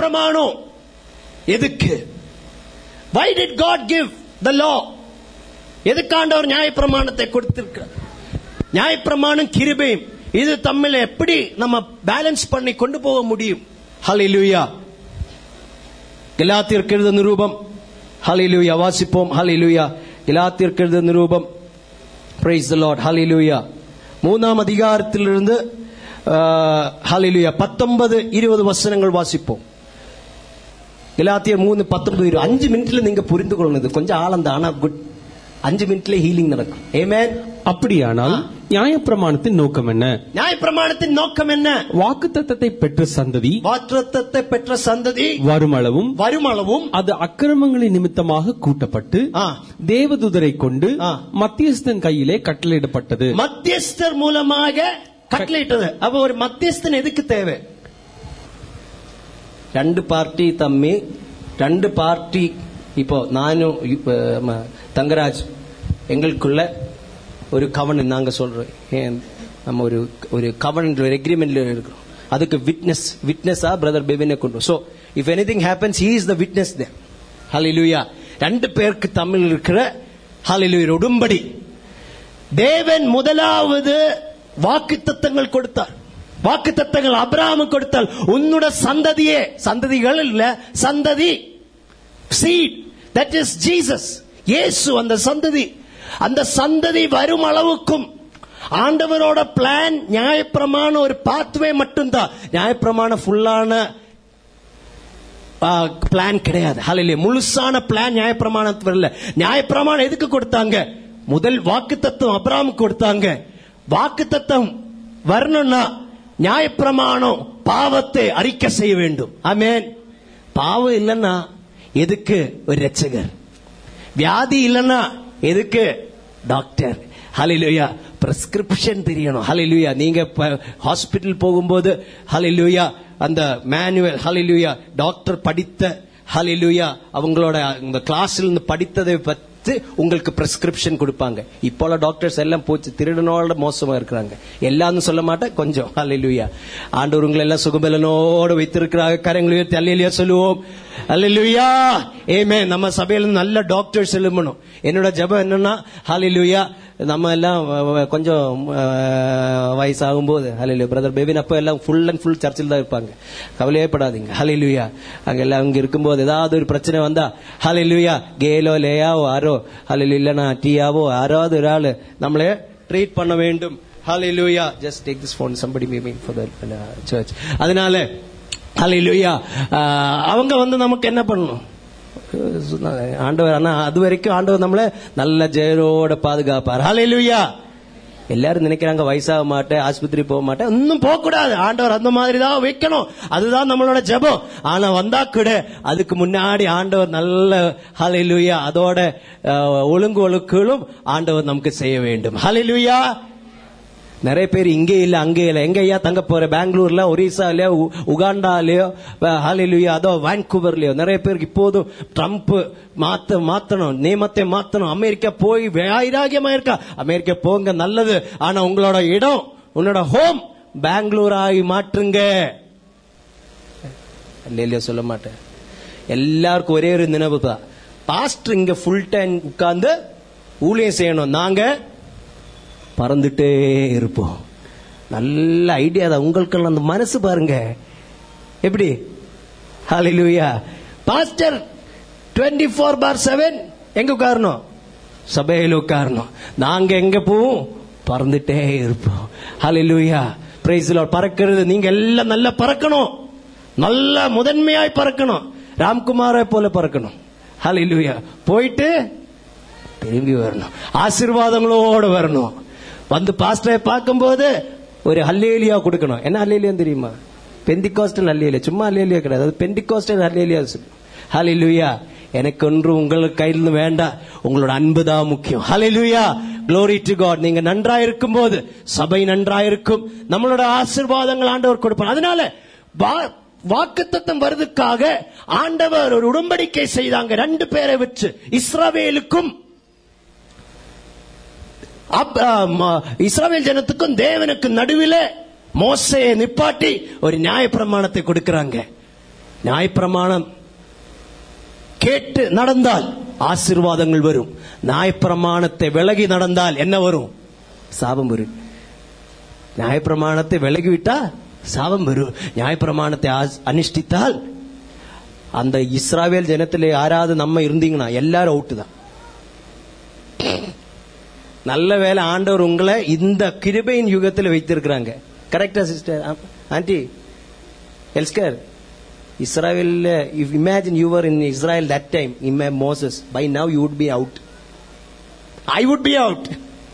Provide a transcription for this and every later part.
நியாயப்பிரமாணம் எதுக்கு? Why did God give the law? எதுக்கு ஆண்டவர் நியாயப்பிரமாணத்தை கொடுத்திருக்கிறார்? நியாயப்பிரமாணம் கிருபையும் இது தம்மில் எப்படி நம்ம பேலன்ஸ் பண்ணி கொண்டு போக முடியும்? ஹல்லேலூயா. கலாத்தியருக்கு எழுதின நிருபம், ஹல்லேலூயா, வாசிப்போம். ஹல்லேலூயா. கலாத்தியருக்கு எழுதின நிருபம், praise the Lord, ஹல்லேலூயா, 3ஆம் அதிகாரத்திலிருந்து ஹல்லேலூயா 19-20 வசனங்கள் வாசிப்போம். கலாத்தியர் 3:19-20. 5 மினிட்ல நீங்க புரிந்து கொள்ளணும். கொஞ்சம் ஆழந்த, ஆனா குட். 5 மினிட்ல ஹீலிங் நடக்கும். ஆமென். அப்படியானால் நியாயப்பிரமாணத்தின் நோக்கம் என்ன? நியாயப்பிரமாணத்தின் நோக்கம் என்ன? வாக்குத்தத்தத்தை பெற்ற சந்ததி, வாக்குத்தத்தத்தை பெற்ற சந்ததி வருமளவும் அது அக்கிரமங்களின் நிமித்தமாக கூட்டப்பட்டு தேவதூதரை கொண்டு மத்தியஸ்தன் கையிலே கட்டளையிடப்பட்டது. மத்தியஸ்தர் மூலமாக கட்டளையிட்டது. அப்ப ஒரு மத்தியஸ்தன் எதுக்கு தேவை? 2 பார்ட்டி தம்மி, 2 பார்ட்டி. இப்போ நானும் தங்கராஜ் எங்களுக்குள்ள ஒரு கவர்னன் நாங்க சொல்றோம். நம்ம ஒரு கவர்னன், ஒரு எக்ரிமெண்ட்ல இருக்கிறோம். அதுக்கு விட்னஸா பிரதர் பெவினை கொண்டு. So if anything happens, he is the witness there. Hallelujah. 2 பேருக்கு தமிழ் இருக்கிற ஹல்லேலூயா உடன்படி. தேவன் முதலாவது வாக்குத்தத்தங்கள் கொடுத்தார். வாக்குத்தத்தங்கள் ஆபிரகாமுக்கு கொடுத்தால், உன்னுடைய சந்ததியே, சந்ததிகள் இல்ல, சந்ததி, seed, that is Jesus, இயேசு. அந்த சந்ததி, அந்த சந்ததி வரும் அளவுக்கும் ஆண்டவரோட பிளான் நியாயப்பிரமாணம் ஒரு பாத்வே மட்டும்தான். நியாயப்பிரமாணம் ஃபுல்லான பிளான் கிடையாது. ஹல்லேலூயா. முழுசான பிளான் நியாயப்பிரமாணத்துக்கு வரல. நியாயப்பிரமாணம் எதுக்கு கொடுத்தாங்க? முதல் வாக்குத்தத்தம் ஆபிரகாமுக்கு கொடுத்தாங்க. வாக்குத்தத்தம் வரணும்னா நியாயப்பிரமாணம் பாவத்தை அறிக்கை செய்ய வேண்டும். ஆமென். பாவம் இல்லைன்னா எதுக்கு ஒரு ரட்சகர்? வியாதி இல்லைன்னா எதுக்கு டாக்டர்? ஹல்லேலூயா. பிரிஸ்கிரிப்ஷன் தெரியணும். ஹல்லேலூயா. நீங்க ஹாஸ்பிட்டல் போகும்போது ஹல்லேலூயா அந்த மேனுவல், ஹல்லேலூயா, டாக்டர் படித்த, ஹல்லேலூயா, அவங்களோட இந்த கிளாஸ்ல இருந்து படித்ததை பத்தி உங்களுக்கு பிரிஸ்கிரிப்ஷன் கொடுப்பாங்க. இப்போல டாக்டர்ஸ் எல்லாம் போச்சு, திருடனோட மோசமா இருக்கிறாங்க. எல்லாரும் சொல்ல மாட்டேன், கொஞ்சம். ஹல்லேலூயா. ஆண்டவர் உங்களை எல்லாம் சுகபலனோடு வைத்திருக்கிறாங்க. கரங்களையோ தலையிலையோ சொல்லுவோம். ஹல்லேலூயா. ஆமென். நம்ம சபையில நல்ல டாக்டர்ஸ் எழும்பணும். என்னோட ஜெபம் என்னன்னா, ஹல்லேலூயா, நம்ம எல்லாம் கொஞ்சம் வயசாகும் போது, ஹல்லேலூயா, பிரதர் பெவின் அப்ப எல்லாம் ஃபுல் அண்ட் ஃபுல் சர்ச்சில் தான் இருப்பாங்க. கவலையே படாதீங்க. ஹல்லேலூயா. அங்க எல்லாம் அங்க இருக்கும்போது ஏதாவது ஒரு பிரச்சனை வந்தா, ஹல்லேலூயா, கேலோ லேயாவோ ஆரோ, ஹல்லேலூயா, இல்லனா டீயாவோ யாராவது ஒரு ஆளு நம்மளே ட்ரீட் பண்ண வேண்டும். Hallelujah. Just take this phone, somebody may be for the church. அதனால ஹல்லேலூயா, அவங்க நமக்கு என்ன பண்ணணும்? ஆண்டவர். ஆனா அது வரைக்கும் ஆண்டவர் நம்மள நல்ல ஜெயரோட பாதுகாப்பார். ஹல்லேலூயா. எல்லாரும் நினைக்கிறாங்க வயசாக மாட்டேன், ஆஸ்பத்திரி போக மாட்டேன். இன்னும் போக கூடாது. ஆண்டவர் அந்த மாதிரி தான் வைக்கணும். அதுதான் நம்மளோட ஜெபம். ஆனா வந்தா கூட அதுக்கு முன்னாடி ஆண்டவர் நல்ல, ஹல்லேலூயா, அதோட ஒழுங்குகளும் ஆண்டவர் நமக்கு செய்ய வேண்டும். ஹல்லேலூயா. நிறைய பேர் இங்கே இல்ல அங்கே இல்ல, எங்க ஐயா தங்க போற? பெங்களூர்ல, ஒரிசாலயோ, உகாண்டாலயோ, ஹல்லேலூயா, அதோ வான்கூவர்லயோ. நிறைய பேருக்கு இப்போதும் ட்ரம்ப் மாத்தணும், நியமத்தை மாத்தணும். அமெரிக்கா போய் வைராகியமா இருக்கா. அமெரிக்கா போங்க, நல்லது. ஆனா உங்களோட இடம், உன்னோட ஹோம் பெங்களூர் ஆகி மாற்றுங்க. இல்லையா சொல்ல மாட்டேன். எல்லாருக்கும் ஒரே ஒரு நினைவு தான், பாஸ்டர் இங்க ஃபுல் டைம் உட்கார்ந்து ஊழியம் செய்யணும், நாங்க பறந்துட்டே இருப்போம். நல்ல ஐடியா தான். உங்களுக்கு அந்த மனசு பாருங்க எப்படி. ஹல்லேலூயா. பாஸ்டர் 24/7 எங்க உட்காரணும்? சபையில உட்காரணும். நாங்க எங்க போவோம்? பறந்துட்டே இருப்போம். ஹல்லேலூயா. Praise the Lord. பறக்கிறது நீங்க எல்லாம் நல்லா பறக்கணும், நல்ல முதன்மையாய் பறக்கணும், ராம்குமாரை போல பறக்கணும். ஹல்லேலூயா. போயிட்டு திரும்பி வரணும், ஆசீர்வாதங்களோடு வரணும். வந்து பாஸ்டரை பார்க்கும்போது ஒரு ஹல்லேலூயா கொடுக்கணும். என்ன ஹல்லேலூயா தெரியுமா? பெந்திகாஸ்டல் ஹல்லேலூயா. சும்மா ஹல்லேலூயா கிடையாது, அது பெந்திகாஸ்டல் ஹல்லேலூயா. ஹல்லேலூயா. எனக்கு ஒன்று உங்களுக்கு கையிலிருந்து வேண்டாம், உங்களோட அன்பு தான் முக்கியம். ஹல்லேலூயா. Glory to God. நீங்க நன்றாயிருக்கும் போது சபை நன்றாயிருக்கும், நம்மளோட ஆசீர்வாதங்கள் ஆண்டவர் கொடுப்பார். அதனால வாக்குத்தத்தம் வருவதற்காக ஆண்டவர் ஒரு உடன்படிக்கை செய்தாங்க 2 பேரை வச்சு. இஸ்ரவேலுக்கும், இஸ்ரவேல் ஜனத்துக்கும் தேவனுக்கு நடுவில் மோசேயை நிப்பாட்டி ஒரு நியாய பிரமாணத்தை கொடுக்கிறாங்க. நியாயப்பிரமாணம் கேட்டு நடந்தால் ஆசீர்வாதங்கள் வரும். நியாயப்பிரமாணத்தை விலகி நடந்தால் என்ன வரும்? சாபம் வரும். நியாயப்பிரமாணத்தை விலகிவிட்டா சாபம் வரும். நியாயப்பிரமாணத்தை அனுஷ்டித்தால், அந்த இஸ்ராவேல் ஜனத்திலே யாராவது நம்ம இருந்தீங்கன்னா எல்லாரும் அவுட்டு தான். நல்ல வேலை ஆண்டவர் உங்களை இந்த கிருபையின் யுகத்தில் வைத்திருக்கிறாங்க. கரெக்டா சிஸ்டர் ஆண்டி எல்ஸ்கர்? Israel, if imagine you were in Israel that time, Moses, by now you would be out. I would be out.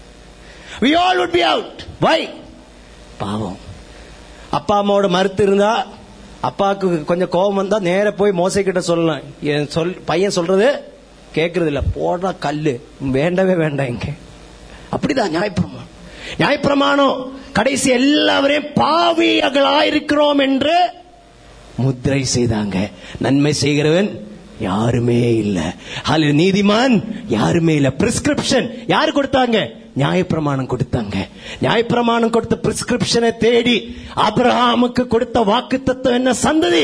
We all would be out. Why? பாவம். அப்பா அம்மாவோட மறுத்து இருந்தா, அப்பாவுக்கு கொஞ்சம் கோபம் வந்தா நேர போய் மோசே கிட்ட சொல்லலாம். பையன் சொல்றது கேட்கறது இல்ல, போடா கல்லு, வேண்டவே வேண்டாம் இங்க. அப்படிதான் நியாயப்பிரமாணம். நியாயப்பிரமாணம் கடைசி எல்லாவரையும் பாவிகளாயிருக்கிறோம் என்று முத்திரை செய்தாங்க. நன்மை செய்கிறவன் யாருமே இல்ல, அல்ல நீதிமான் யாருமே இல்ல. பிரிஸ்கிரிப்ஷன் யாரு கொடுத்தாங்க? நியாயப்பிரமாணம் கொடுத்தாங்க. நியாயப்பிரமாணம் கொடுத்த பிரிஸ்கிரிப்ஷனை தேடி ஆபிரகாமுக்கு கொடுத்த வாக்குத்தத்தம் என்ன? சந்ததி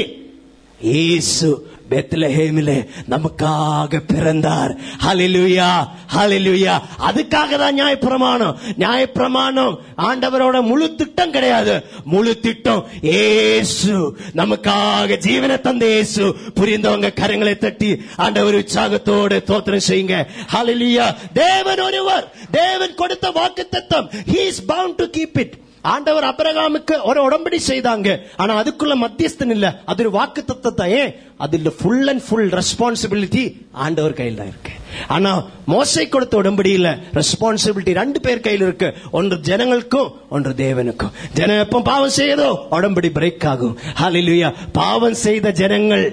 இயேசு பெத்லஹேமிலே நமக்காக பிறந்தார். ஹல்லேலூயா, ஹல்லேலூயா. அதுக்காக தான் நியாயப்பிரமாணம். நியாயப்பிரமாணம் ஆண்டவரோட முழு திட்டம் கிடையாது. முழு திட்டம் இயேசு நமக்காக ஜீவனை தந்த இயேசு. புரிந்தவங்க கரங்களை தட்டி ஆண்டவர் உற்சாகத்தோடு ஸ்தோத்திரம் செய்யுங்க. ஹல்லேலூயா. தேவன் ஒருவர், தேவன் கொடுத்த வாக்குத்தத்தம், he is bound to keep it. ஆண்டவர் ஆபிரகாமுக்கு ஒரு உடன்படி செய்தாங்க, ஆனா அதுக்குள்ள மத்தியஸ்தன் இல்ல. அது ஒரு வாக்குத்தத்தத்தை, அதுல ஃபுல் அண்ட் ஃபுல் ரெஸ்பான்சிபிலிட்டி ஆண்டவர் கையில் தான் இருக்கு. ஆனா மோசே கொடுத்த உடன்படியில ரெஸ்பான்சிபிலிட்டி 2 பேர் கையில் இருக்கு. ஒன்று ஜனங்களுக்கும், ஒன்று தேவனுக்கும். ஜனம் எப்ப பாவம் செய்யதோ உடன்படி பிரேக் ஆகும். ஹல்லேலூயா. பாவம் செய்த ஜனங்கள்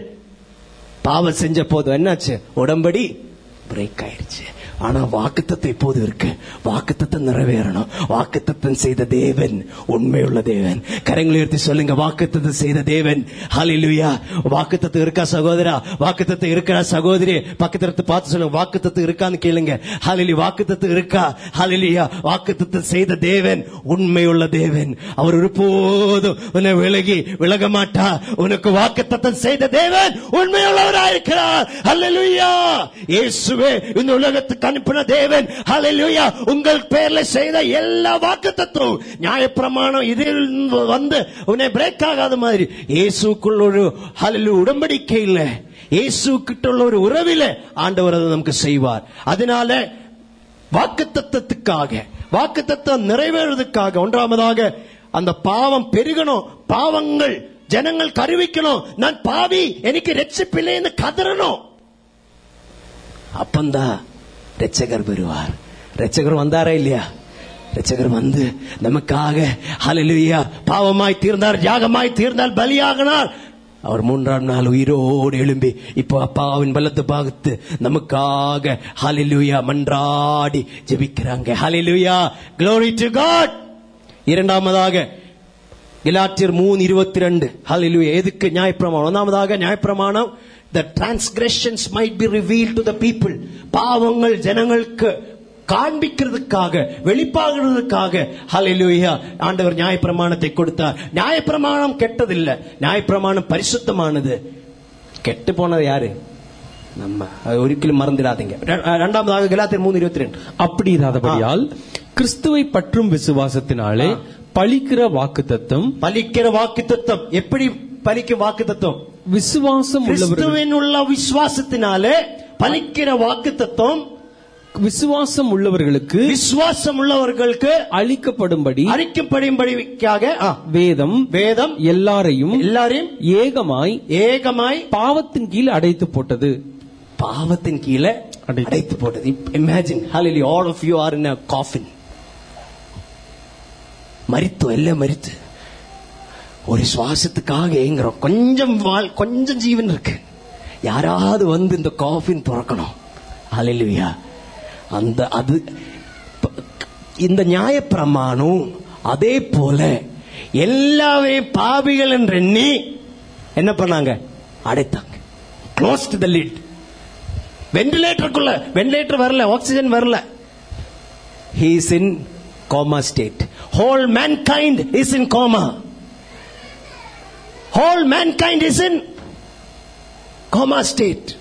பாவம் செஞ்ச போது என்னாச்சு? உடன்படி பிரேக் ஆயிடுச்சு. ஆனா வாக்குத்தத்தம் இப்போது இருக்கு. வாக்குத்தத்தம் நிறைவேறணும். வாக்குத்தத்தம் செய்த தேவன் உண்மையுள்ள தேவன். கரங்களை உயர்த்தி சொல்லுங்க, வாக்குத்தத்தம் செய்த தேவன். ஹல்லேலூயா. வாக்குத்தத்தம் இருக்கா சகோதரா? வாக்குத்தத்தம் இருக்கா சகோதரி? பக்கத்துல பார்த்து சொல்லுங்க, வாக்குத்தத்தம் இருக்கான்னு கேளுங்க. ஹல்லேலூயா. வாக்குத்தத்தம் இருக்கா? ஹல்லேலூயா. வாக்குத்தத்தம் செய்த தேவன் உண்மையுள்ள தேவன். அவர் ஒருபோதும் உன்னை விலக மாட்டார். உனக்கு வாக்குத்தத்தம் செய்த தேவன் உண்மையுள்ளவராயிருக்கிறார். ஹல்லேலூயா. இயேசுவே இந்த உலகத்துக்கு அனுப்பின தேவன். ஹல்லேலூயா. உங்கள் பேர்ல செய்த எல்லா வாக்குத்தத்தமும் நியாயப்பிரமாணம் இதில் வந்து உன்னை பிரேக் ஆகாத மாதிரி இயேசுக்குள்ள ஒரு ஹல்லேலூயா உடன்படிக்கை இல்ல, இயேசு கிட்ட உள்ள ஒரு உறவில ஆண்டவர் அதை நமக்கு செய்வார். அதனால வாக்குத்தத்தத்துக்காக, வாக்குத்தத்தம் நிறைவேறுவதற்காக, ஒன்றாவதாக அந்த பாவம் பெருகணும், பாவங்கள் ஜனங்கள் கருவிக்கணும். நான் பாவி, எனக்கு ரட்சிப்பில்லை என்று கதறணும். அப்பந்தான் ரட்சகர் வருவார். ரட்சகர் வந்தாரா இல்லையா? ரட்சகர் வந்து நமக்காக ஹல்லேலூயா பாவமாய் தீர்ந்தார், யாகமாய் தீர்ந்தார், பலியாகினார். அவர் 3ஆம் நாள் உயிரோடு எழும்பி இப்போ அப்பாவின் பலத்தை பார்த்து நமக்காக ஹல்லேலூயா மன்றாடி ஜெபிக்கிறாங்க. ஹல்லேலூயா. Glory to God. இரண்டாவதாக கலாத்தியர் 3:22. ஹல்லேலூயா. எதுக்கு நியாயப்பிரமாணம்? ஒன்றாவதாக நியாயப்பிரமாணம் the transgressions might be revealed to the people. பாவங்கள் ஜனங்களுக்கு காண்பிக்கிறதுக்காக, வெளிப்பாகிறதுக்காக ஹல்லேலூயா ஆண்டவர் நியாயப்பிரமாணத்தை கொடுத்தார். நியாயப்பிரமாணம் கெட்டதில்லை, நியாயப்பிரமாணம் பரிசுத்தமானது. கெட்டு போனது யாரு? நம்ம. ஒரிக்கலும் மறந்துடாதீங்க. இரண்டாவதாக கலாத்தியர் 3:22. அப்படி இராதபடியால் கிறிஸ்துவை பற்றும் விசுவாசத்தினாலே பலிக்கிற வாக்குத்தத்தம். பலிக்கிற வாக்குத்தத்தம் எப்படி பலிக்கும் வாக்குத்தத்தம்? விசுவாசம் கிறிஸ்துவின் உள்ள விசுவாசத்தினாலே பலிக்கிற வாக்குத்தத்தம் விசுவாசம் உள்ளவர்களுக்கு, விசுவாசம் உள்ளவர்களுக்கு அளிக்கப்படும்படிக்காக வேதம் எல்லாரையும் ஏகமாய் பாவத்தின் கீழ் அடைத்து போட்டது. பாவத்தின் கீழே அடைத்து போட்டது. Imagine, hallelujah, all of you are in a coffin. மரித்து, எல்லாம் மரித்து ஒரு சுவாசத்துக்காக ஏங்குறோம். கொஞ்சம் ஜீவன் இருக்கு. யாராவது வந்து இந்த காஃபின் திறக்கணும். ஹல்லேலூயா. அது இந்த நியாயப்பிரமாணம் அதே போல எல்லாவே பாவிகள் என்று எண்ணி என்ன பண்ணாங்க? அடைத்தாங்க. Closed the lid. வென்டிலேட்டர் வரல, ஆக்சிஜன் வரல. he is in coma state. whole mankind is in coma. Whole mankind is in coma state.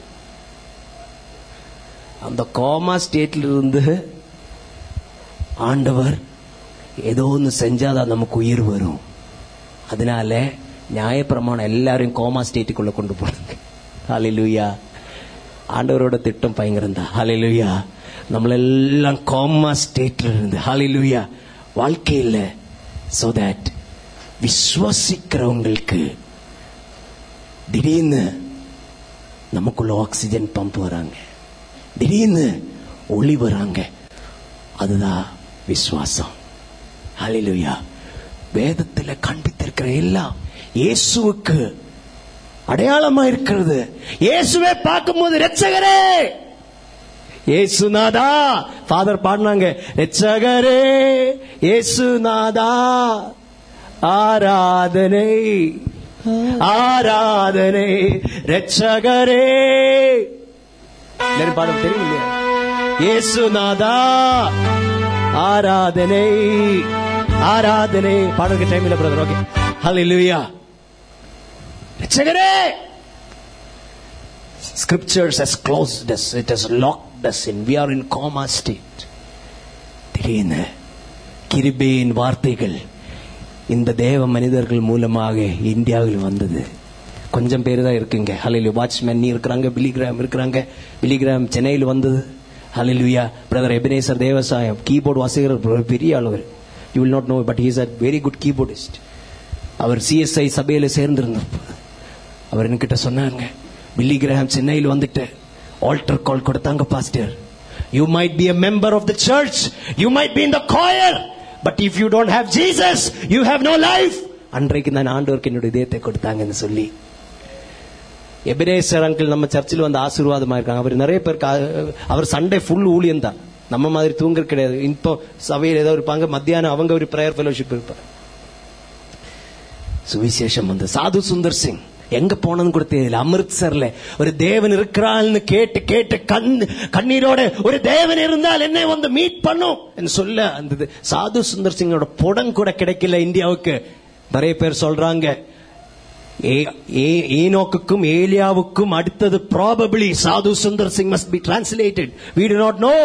அந்த கோமா ஸ்டேட்ல இருந்து ஆண்டவர் ஏதோ ஒன்று செஞ்சாதான் நமக்கு உயிர் வரும். அதனால நியாயப்பிரமாணம் எல்லாரையும் கோமா ஸ்டேட்டுக்குள்ள கொண்டு போனாங்க. ஹல்லேலூயா. ஆண்டவரோட திட்டம் பயங்கரம் தான். ஹல்லேலூயா. நம்மளெல்லாம் கோமா ஸ்டேட்ல இருந்து ஹல்லேலூயா வாழ்க்கையில் so that விசுவாசிக்கிறவங்களுக்கு திடீர்னு நமக்குள்ள ஆக்சிஜன் பம்ப் வராங்க, திடீர்னு ஒளி வராங்க. அதுதான் விசுவாசம். ஹல்லேலூயா. வேதத்தில் காண்பித்திருக்கிற எல்லாம் இயேசுவுக்கு அடையாளமா இருக்கிறது. இயேசுவை பார்க்கும்போது இரட்சகரே, இயேசுநாதா, ஃபாதர் பாடினாங்க, இரட்சகரே இயேசுநாதா ஆராதனை ஆராதனை இரட்சகரே. எல்லாரும் பாட தெரியும் இல்லையா? இயேசுநாதா ஆராதனை ஆராதனை. பாடுறதுக்கு டைம் இல்ல பிரதர். ஓகே. ஹல்லேலூயா. இரட்சகரே. Scriptures has closed us, it has locked us in, we are in coma state. திடீர்னு கிருபையின் வார்த்தைகள் இந்த தேவ மனிதர்கள் மூலமாக இந்தியாவில் வந்தது. கொஞ்சம் பேர் தான் இருக்குங்க. ஹல்லேலூயா. வாட்ச்மேன் இருக்கிறாங்க, பிலிகிராம் இருக்கிறாங்க. பிலிகிராம் சென்னையில் வந்தது. Hallelujah. Brother Ebenezer Devasahayam keyboard வாசிக்கிற பெரிய அளவர். You will not know, but he is a very good keyboardist. அவர் CSI சபையில சேர்ந்திருந்தார். அவர் என்கிட்ட சொன்னாங்க, பிலிகிராம் சென்னையில் வந்துட்டு ஆல்டர் கால் கொடுத்தாங்க. Pastor, you might be a member of the church, you might be in the choir, but if you don't have Jesus, you have no life. அன்றைக்கு நான் ஆண்டவருக்கு என்னுடைய இதயத்தை கொடுத்தாங்கன்னு சொல்லி, எபினேசர் அங்கிள் நம்ம சர்ச்சில் வந்து ஆசீர்வாதமா இருக்காங்க. அவர் நிறைய பேருக்கு அவர் சண்டே ஃபுல் ஊழியம் தான், நம்ம மாதிரி தூங்குற கிடையாது. இப்போ சபையில் ஏதோ இருப்பாங்க, மத்தியானம் அவங்க ஒரு பிரேயர் ஃபெலோஷிப் இருப்பாங்க. சுவிசேஷம் வந்து சாது சுந்தர் சிங் எங்க போனது கூட தெரியல. அமிர்த்சர்ல ஒரு தேவன் இருக்கிறான்னு கேட்டு கேட்டு கண்ணீரோட ஒரு தேவன் இருந்தால் என்னை வந்து மீட் பண்ணும் சொல்ல அந்த சாது சுந்தர் சிங்கோட படம் கூட கிடைக்கல இந்தியாவுக்கு. நிறைய பேர் சொல்றாங்க ஏனோக்குக்கும் ஏலியாவுக்கும் அடுத்தது probably சாது Sundar Singh must be translated. We do not know.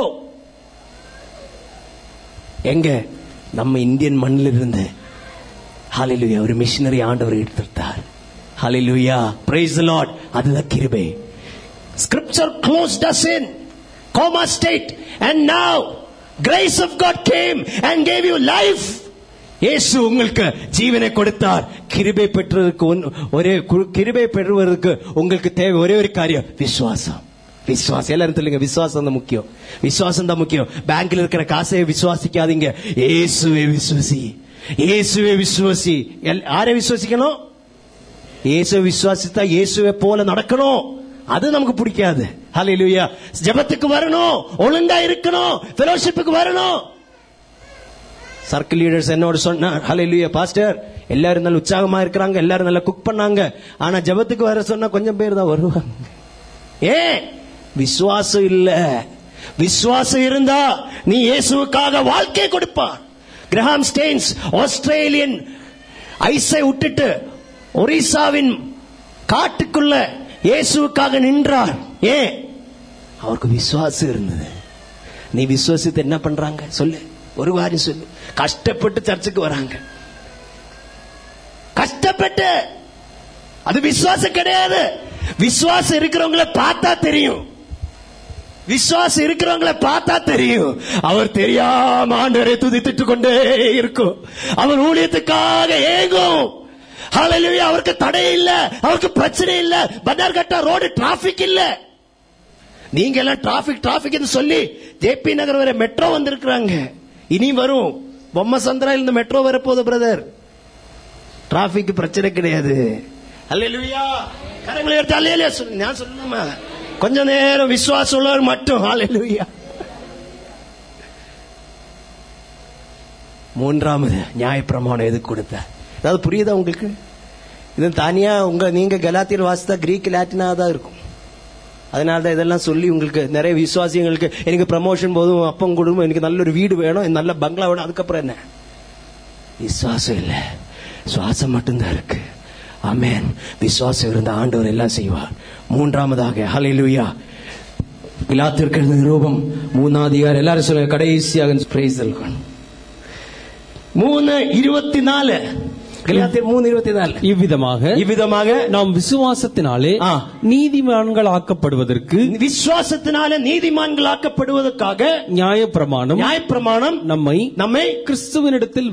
எங்க நம்ம இந்தியன் மண்ணில் இருந்து ஹல்லேலூயா ஒரு மிஷனரி ஆண்டவர் எடுத்துட்டார். Hallelujah. Praise the Lord. அதுதான் கிருபை. Scripture closed us in coma state, and now grace of God came and gave you life. இயேசு உங்களுக்கு ஜீவனை கொடுத்தார். கிருபை பெற்றதற்கு ஒரே கிருபை பெறுவதற்கு உங்களுக்கு தேவை ஒரே ஒரு காரியம், விசுவாசம். விசுவாசம். எல்லாரும் சொல்லுங்க, விசுவாசம் தான் முக்கியம். விசுவாசம் தான் முக்கியம். பேங்க்ல இருக்கிற காசை விசுவாசிக்காதீங்க, இயேசுவை விசுவாசி. இயேசுவை விசுவாசி. யாரை விசுவாசிக்கணும்? இயேசுவை விசுவாசித்தா இயேசுவை போல நடக்கணும். அது நமக்கு பிடிக்காது. ஹல்லேலூயா. ஜெபத்துக்கு வரணும், ஒழுங்கா இருக்கணும், ஃபெலோஷிப்புக்கு வரணும். சர்க்கிள் லீடர்ஸ் என்னோட சொன்னார், ஹல்லேலூயா பாஸ்டர் எல்லாரும் நல்ல உற்சாகமா இருக்கிறாங்க, எல்லாரும் நல்லா குக் பண்ணாங்க, ஆனா ஜெபத்துக்கு வர சொன்னா கொஞ்சம் பேர் தான் வருவாங்க. ஏன்? விசுவாசம் இல்ல. விசுவாசம் இருந்தா நீ இயேசுவுக்காக வாழ்க்கை கொடுப்பார். கிரஹாம் ஸ்டெயின்ஸ் ஆஸ்திரேலியன் ஐஸை விட்டுட்டு ஒரிசாவின் காட்டுக்குள்ள இயேசுவுக்காக நின்றார். ஏன்? அவருக்கு விசுவாசம் இருந்தது. நீ விசுவாசித்து என்ன பண்றாங்க சொல்லு, ஒரு வாரி சொல்லு. கஷ்டப்பட்டு சர்ச்சுக்கு வராங்க, கஷ்டப்பட்டு. அது விசுவாசம் கிடையாது. விசுவாசம் இருக்கிறவங்களை பார்த்தா தெரியும். விசுவாசம் இருக்கிறவங்களை பார்த்தா தெரியும். அவர் தெரியாம ஆண்டவரை துதித்துட்டு கொண்டே இருக்கும். அவர் ஊழியத்துக்காக ஏங்கும். ஹல்லேலூயா. அவருக்கு தடை இல்ல, அவருக்கு பிரச்சனை இல்ல. பன்னார்கட்டா ரோடு டிராபிக் இல்ல. நீங்க எல்லாம் டிராபிக் சொல்லி ஜேபி நகர் வரை மெட்ரோ வந்திருக்கிறாங்க. இனி வரும் பொம்மை சந்திரா இந்த மெட்ரோ வரப்போகுது பிரதர். டிராபிக் பிரச்சனை கிடையாது. ஹல்லேலூயா. கரங்களை எடுத்து அல்லேலூயா சொல்லு. நான் சொல்லணுமா? கொஞ்ச நேரம் விசுவாசம் உள்ளவர் மட்டும். ஹல்லேலூயா. மூன்றாவது நியாயப்பிரமாணம் எதுக்கு கொடுத்த? அதாவது புரியுதா உங்களுக்கு? இது தனியா நீங்க கலாத்தியர் வாசித்தா கிரீக் லாட்டினா தான் இருக்கும். அதனாலதான் இதெல்லாம் சொல்லி உங்களுக்கு நிறைய விசுவாசிங்களுக்கு எனக்கு ப்ரமோஷன் போதும், அப்பம் கொடுக்கும், எனக்கு நல்ல ஒரு வீடு வேணும், நல்ல பங்களா வேணும். அதுக்கப்புறம் என்ன? விசுவாசம் இல்ல, சுவாசம் மட்டும்தான் இருக்கு. ஆமென். விசுவாசம் இருந்த ஆண்டவர் எல்லாம் செய்வார். மூன்றாவதாக ஹல்லேலூயா, கலாத்தியருக்கு எழுதின நிருபம் 3ஆம் அதிகாரம், எல்லாரும் சொல்லுங்க கடைசியாக, பிரைஸ் தி லார்ட். 3:24, கலாத்தியர் 3:24. இவ்விதமாக நாம் விசுவாசத்தினாலே நீதிமான்கள் ஆக்கப்படுவதற்கு, விசுவாசத்தினாலே நீதிமான்கள் ஆக்கப்படுவதற்காக நியாயப்பிரமாணம் நம்மை கிறிஸ்துவனிடத்தில்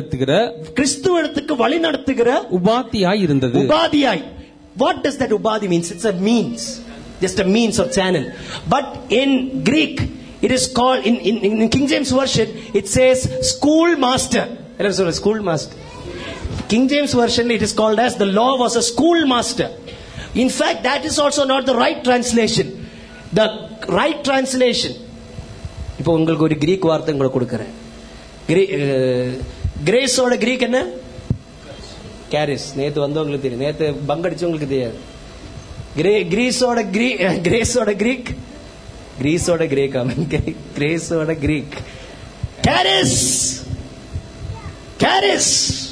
வழிநடத்துகிற உபாதியாய் இருந்தது. உபாதியாய். What does that ubadi means? It's a means, just a means or channel. But in Greek, it is called, in King James version, it says schoolmaster. Schoolmaster. King James version, it is called as the law was a schoolmaster. In fact, that is also not the right translation. The right translation, இப்போ உங்களுக்கு ஒரு Greek வார்த்தை உங்களுக்கு கொடுக்கிறேன். கிரேஸோட Greek என்ன? கேரிஸ். நேத்து வந்தவங்களுக்கு தெரியும், நேத்து பங்கடிச்சவங்களுக்கு தெரியாது. கிரேஸோட கிரீக் கேரிஸ்.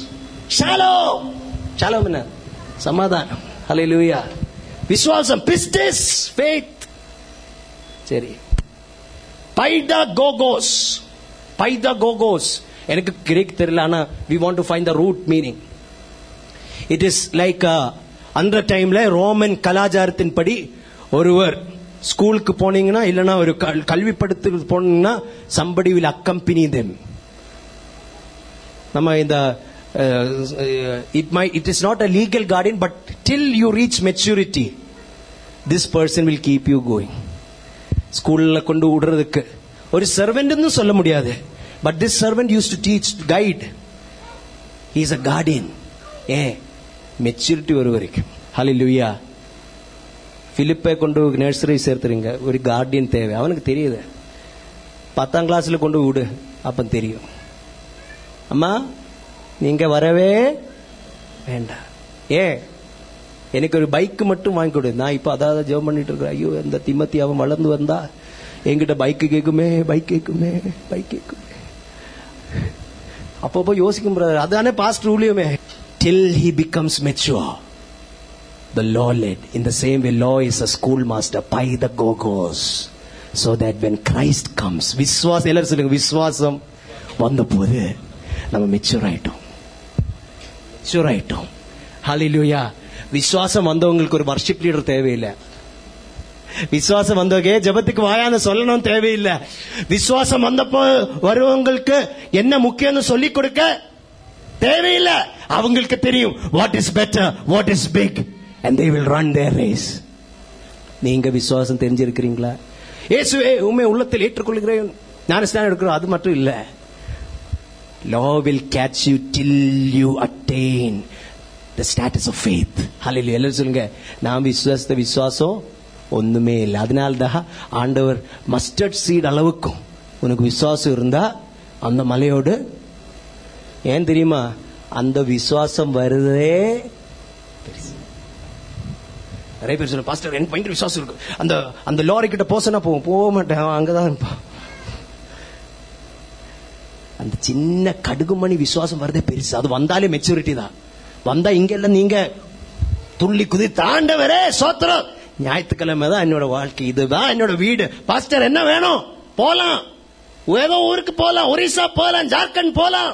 ஷாலோம் என்ன? சமாதானம். ஹல்லேலூயா. விசுவாசம், பிஸ்டிஸ், ஃபெய்த். சரி. பைதகோகோஸ். எனக்கு கிரீக் தெரியல, ஆனா we want to find the root meaning. It is like அந்த டைம்ல ரோமன் கலாச்சாரத்தின்படி ஒருவர் ஸ்கூலுக்கு போனீங்கன்னா, இல்லைன்னா ஒரு கல்வி படுத்து போனீங்கன்னா, somebody will accompany them. நம்ம இந்த it is not a legal guardian, but till you reach maturity, this person will keep you going. ஸ்கூல்ல கொண்டு விடுறதுக்கு ஒரு சர்வென்ட்னு சொல்ல முடியாது, but this servant used to teach, guide. He is a guardian. Maturity ஒரு வரைக்கும். ஹல்லேலூயா. பிலிப்பை கொண்டு நர்சரி சேர்த்துறீங்க, ஒரு கார்டியன் தேவை. அவனுக்கு தெரியுது, 10ஆம் கிளாஸ்ல கொண்டு விடு, அப்ப தெரியும். அம்மா நீங்க வரவே வேண்டாம், எனக்கு ஒரு பைக் மட்டும் வாங்கி கொடு. நான் இப்ப அதாவது ஜெபம் பண்ணிட்டு இருக்கிறேன். ஐயோ, இந்த திமத்தி அவன் வளர்ந்து வந்தா என்கிட்ட பைக் கேட்குமே. அப்பப்போ யோசிக்கும், அதானே பாஸ்ட் ரூலியுமே. Till he becomes mature, the law led. In the same way, law is a schoolmaster, paidagogos, so that when Christ comes, விசுவாசம், எல்லாரும் சொல்லுங்க, விசுவாசம் வந்த போது நம்ம மெச்சூர் ஆயிட்டோம். ஹல்லேலூயா. விசுவாசம் வந்தவங்களுக்கு ஒரு வர்ஷிப் லீடர் தேவையில்லை. விசுவாசம் வந்தவங்க ஜெபத்துக்கு வாயான்னு சொல்லணும் தேவையில்லை. விசுவாசம் வந்தப்போ வருவங்களுக்கு என்ன முக்கியம்னு சொல்லிக் கொடுக்க தேவையில்லை. அவங்களுக்கு தெரியும் what is better, what is big, and they will run their race. நீங்க விசுவாசம் தெரிஞ்சிருக்கிறீங்களா? இயேசுவே உம்மை உள்ளத்தில் ஏற்றுக்கொள்கிறேன், ஞானஸ்நானம் எடுக்கிறோம், அது மட்டும் இல்ல. Law will catch you till you attain the status of faith. Hallelujah. எல்லாரும் சொல்லுங்க, நான் விசுவாசம் ஒண்ணுமே இல்லை. அதனால்தான் ஆண்டவர் மஸ்டர்ட் சீட் அளவுக்கும் உனக்கு விசுவாசம் இருந்தா அந்த மலையோடு, ஏன் தெரியுமா, அந்த விசுவாசம் வருதே. நிறைய பேர் சொல்ல, பாஸ்டர் எனக்கு பயங்கர விசுவாசம் இருக்கு, அந்த லாரி கிட்ட போசனா போக மாட்டேன், அங்கதான் இருப்பான். அந்த சின்ன கடுகுமணி விசுவாசம் வருதே பெருசு. அது வந்தாலே மெச்சூரிட்டி தான். வந்தா இங்க இல்ல, நீங்க துள்ளி குதி தாண்டவரே சோத்திரம். ஞாயிற்றுக்கிழமை தான் என்னோட வாழ்க்கை, இதுதான் என்னோட வீடு. பாஸ்டர் என்ன வேணும்? போலாம், ஏதோ ஊருக்கு போலாம், ஒரிசா போலாம், ஜார்க்கண்ட் போலாம்.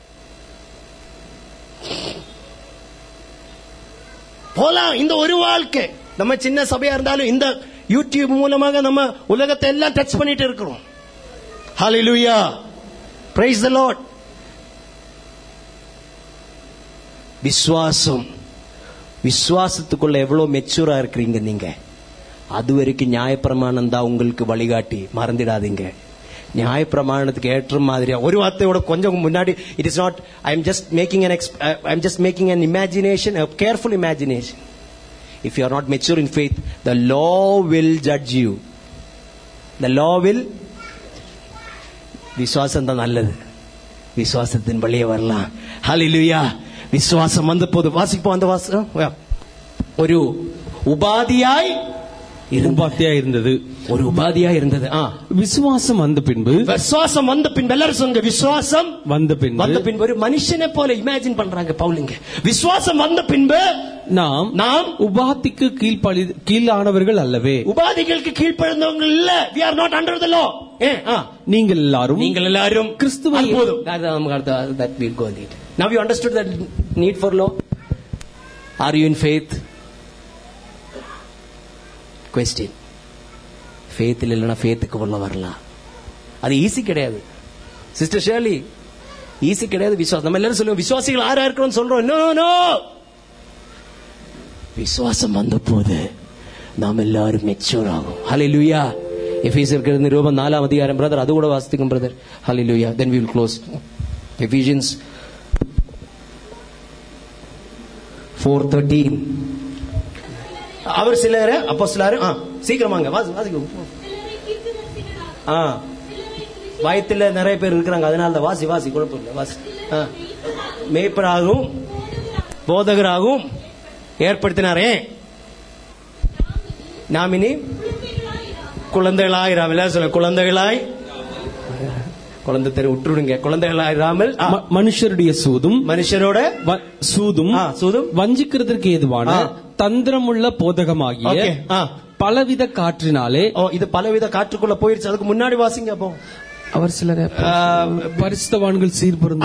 இந்த ஒரு வாழ்க்கை. நம்ம சின்ன சபையா இருந்தாலும் இந்த யூடியூப் மூலமாக நம்ம உலகத்தை எல்லாம் டச் பண்ணிட்டு இருக்கிறோம். ஹல்லேலூயா, பிரைஸ் தி லார்ட். விசுவாசத்துக்குள்ள எவ்வளவு மெச்சூரா இருக்கிறீங்க நீங்க, அது வரைக்கும் நியாயப்பிரமாணம் தான் உங்களுக்கு வழிகாட்டி. மறந்துடாதீங்க. நியாயப்பிரமாணத்துக்கு ஏற்ற மாதிரியா ஒரு வார்த்தையோட கொஞ்சம் முன்னாடி, it is not, I am just making an imagination, a careful imagination. If you are not mature in faith, the law will judge you. The law will. விசுவாசம் தான் நல்லது, விசுவாசத்தின் வழியே வரலாம். ஹல்லேலூயா. விசுவாசம் வந்த போது வாசிப்போம். அந்த வாசம், ஒரு உபாதியாய் உபாத்தியா இருந்தது. ஒரு உபாதியா இருந்தது. விசுவாசம் வந்த பின்பு, விசுவாசம் வந்த பின்பு, எல்லாரும் சொல்லுங்க, விசுவாசம் வந்த பின்பு. ஒரு மனுஷனை போல இமேஜின் பண்றாங்க பவுலுங்க. விசுவாசம் வந்த பின்பு நாம் உபாதிக்கு கீழானவர்கள் அல்லவே. உபாதிகளுக்கு கீழ்ப்படிந்தவங்க இல்ல. we are not under the law. நீங்கள் எல்லாரும் கிறிஸ்துவை போதும். that we go need. Now you understood that need for law. Are you in faith? Question. faith இல்லனா faithக்கு உள்ள வரலாம். அது ஈஸி கிடையாது சிஸ்டர் ஷர்லி, ஈஸி கிடையாது விசுவாசம். நம்ம எல்லாரும் சொல்லுவோம் விசுவாசிகள் ஆறா இருக்கணும்னு சொல்றோம். நோ, விசுவாசம் வந்த போது நாம் எல்லாரும் மெச்சூர் ஆகும். ஹல்லேலூயா. எபேசியர் நிருபம் 4ஆம் அதிகாரம் பிரதர், அது கூட வாசித்துங்க brother. Hallelujah. then we will close. Ephesians 4:13. அவர் சிலர் அப்போஸ்தலர், சீக்கிரமாங்க வாசிங்க. வயத்துல நிறைய பேர் இருக்கிறாங்க, அதனால வாசி குழப்பம் இல்லை. வாசி. மேய்ப்பராகவும் போதகராகவும் ஏற்படுத்தினாரே, நாம் இனி குழந்தைகளாயிராமல் சொல்ல, குழந்தை தெரு விட்டுருங்க. குழந்தைகளாயிராமல் மனுஷருடைய மனுஷரோட சூதும் வஞ்சிக்கிறதுக்கு ஏதுவான தந்திரமுள்ள போதகமாகிய பலவித காற்றினாலே. இது பலவித காற்றுக்குள்ள போயிருச்சு. அதுக்கு முன்னாடி வாசிங்க. அப்போ அவர் சிலர் பரிசுத்தவான்கள்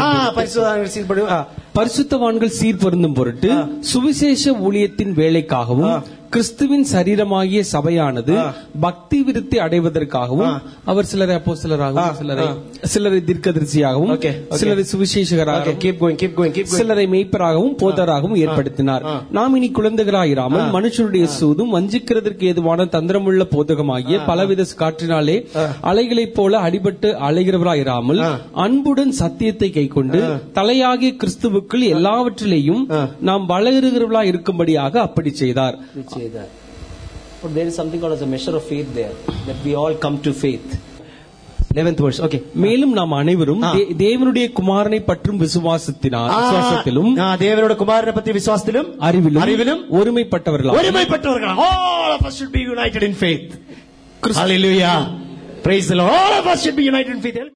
சீர்பொருந்தும் பொருட்டு சுவிசேஷ ஊழியத்தின் வேலைக்காகவும் கிறிஸ்துவின் சரீரமாகிய சபையானது பக்தி விருத்தி அடைவதற்காகவும் அவர் சிலரை அப்போஸ்தலராகவும், சிலரை தீர்க்கதரிசியாகவும், சிலரை சுவிசேஷகராகவும், சிலரை மேய்ப்பராகவும் போதராகவும் ஏற்படுத்தினார். நாம் இனி குழந்தைகளாயிராமல் மனுஷருடைய சூதும் வஞ்சிக்கிறதற்கு ஏதுவான தந்திரமுள்ள போதகமாகிய பலவித காற்றினாலே அலைகளைப் போல அடிபட்டு அலைகிறவராயிராமல் அன்புடன் சத்தியத்தை கைக்கொண்டு தலையாகிய கிறிஸ்துவுக்குள் எல்லாவற்றிலேயும் நாம் வளருகிறவர்களா இருக்கும்படியாக அப்படி செய்தார். But there is something called as a measure of faith there, that we all come to faith. 11th verse. Okay. மேலும் நாம் அனைவரும் தேவனுடைய குமாரனை பற்றும் விசுவாசத்திலும், தேவனுடைய குமாரனை பற்றி விசுவாசத்திலும் அறிவிலும் ஒருமைப்பட்டவர்களாக. All of us should be united in faith. Hallelujah. Praise the Lord. All of us should be united in faith.